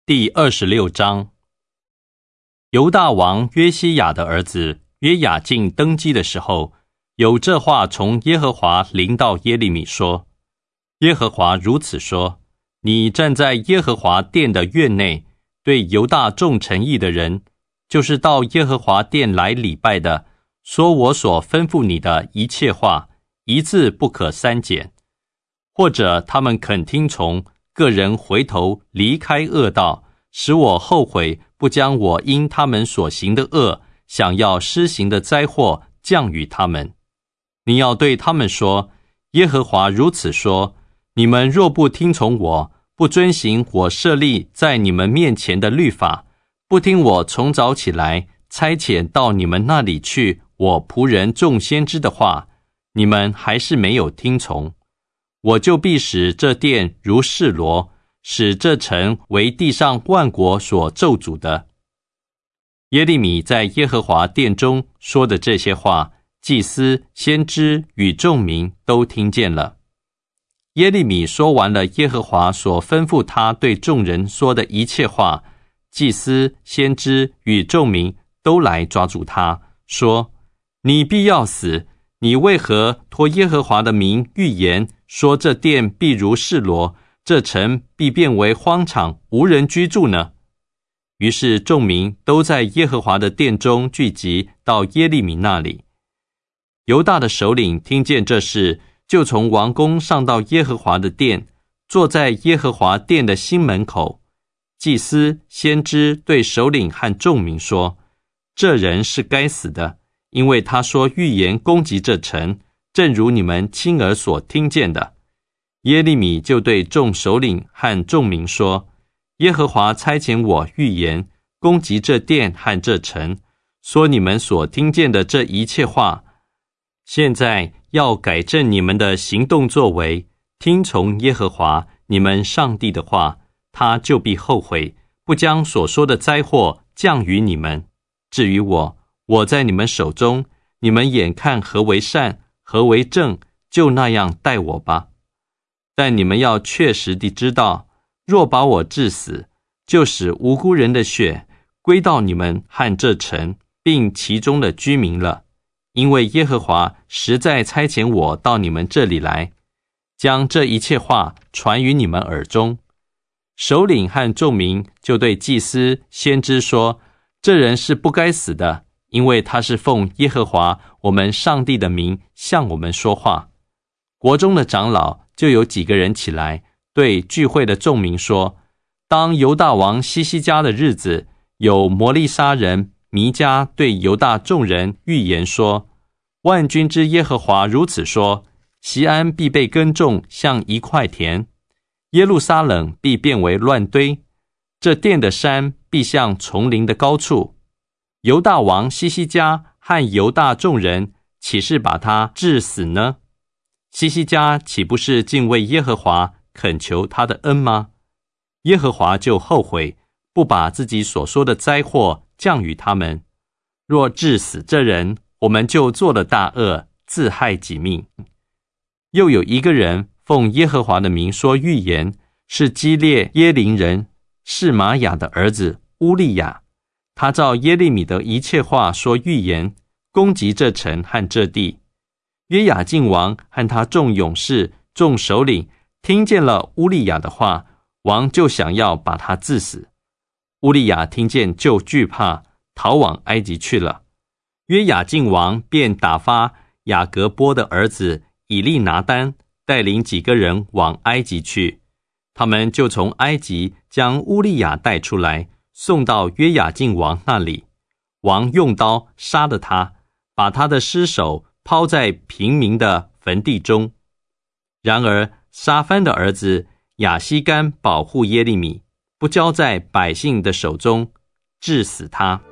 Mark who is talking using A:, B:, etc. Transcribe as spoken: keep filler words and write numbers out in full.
A: 第二十六章。犹大王约西亚的儿子约雅敬登基的时候，有这话从耶和华临到耶利米说：耶和华如此说，你站在耶和华殿的院内，对犹大众臣役的人，就是到耶和华殿来礼拜的，说我所吩咐你的一切话，一字不可删减。或者他们肯听从，个人回头离开恶道，使我后悔，不将我因他们所行的恶，想要施行的灾祸降与他们。你要对他们说，耶和华如此说，你们若不听从我，不遵行我设立在你们面前的律法，不听我从早起来差遣到你们那里去我仆人众先知的话，你们还是没有听从，我就必使这殿如示罗，使这城为地上万国所咒诅的。耶利米在耶和华殿中说的这些话，祭司、先知与众民都听见了。耶利米说完了耶和华所吩咐他对众人说的一切话，祭司、先知与众民都来抓住他，说：你必要死，你为何托耶和华的名预言，说这殿必如示罗，这城必变为荒场，无人居住呢？于是众民都在耶和华的殿中聚集到耶利米那里。犹大的首领听见这事，就从王宫上到耶和华的殿，坐在耶和华殿的新门口。祭司、先知对首领和众民说：这人是该死的，因为他说预言攻击这城，正如你们亲耳所听见的。耶利米就对众首领和众民说：耶和华差遣我预言攻击这殿和这城，说你们所听见的这一切话。现在要改正你们的行动作为，听从耶和华你们上帝的话，他就必后悔，不将所说的灾祸降于你们。至于我，我在你们手中，你们眼看何为善，何为正，就那样待我吧。但你们要确实地知道，若把我治死，就使无辜人的血归到你们和这城，并其中的居民了。因为耶和华实在差遣我到你们这里来，将这一切话传于你们耳中。首领和众民就对祭司、先知说：这人是不该死的，因为他是奉耶和华我们上帝的名向我们说话。国中的长老就有几个人起来，对聚会的众民说：当犹大王西西家的日子，有摩利沙人弥迦对犹大众人预言说：万军之耶和华如此说，锡安必被耕种，像一块田；耶路撒冷必变为乱堆，这殿的山必像丛林的高处。犹大王西西家和犹大众人岂是把他治死呢？西西家岂不是敬畏耶和华，恳求他的恩吗？耶和华就后悔，不把自己所说的灾祸降与他们。若治死这人，我们就做了大恶，自害己命。又有一个人奉耶和华的名说预言，是基列耶林人示玛雅的儿子乌利亚。他照耶利米的一切话说预言，攻击这城和这地。约雅敬王和他众勇士、众首领听见了乌利亚的话，王就想要把他治死。乌利亚听见就惧怕，逃往埃及去了。约雅敬王便打发雅各波的儿子以利拿单带领几个人往埃及去，他们就从埃及将乌利亚带出来，送到约雅敬王那里。王用刀杀了他，把他的尸首抛在平民的坟地中。然而沙番的儿子亚西干保护耶利米，不交在百姓的手中，治死他。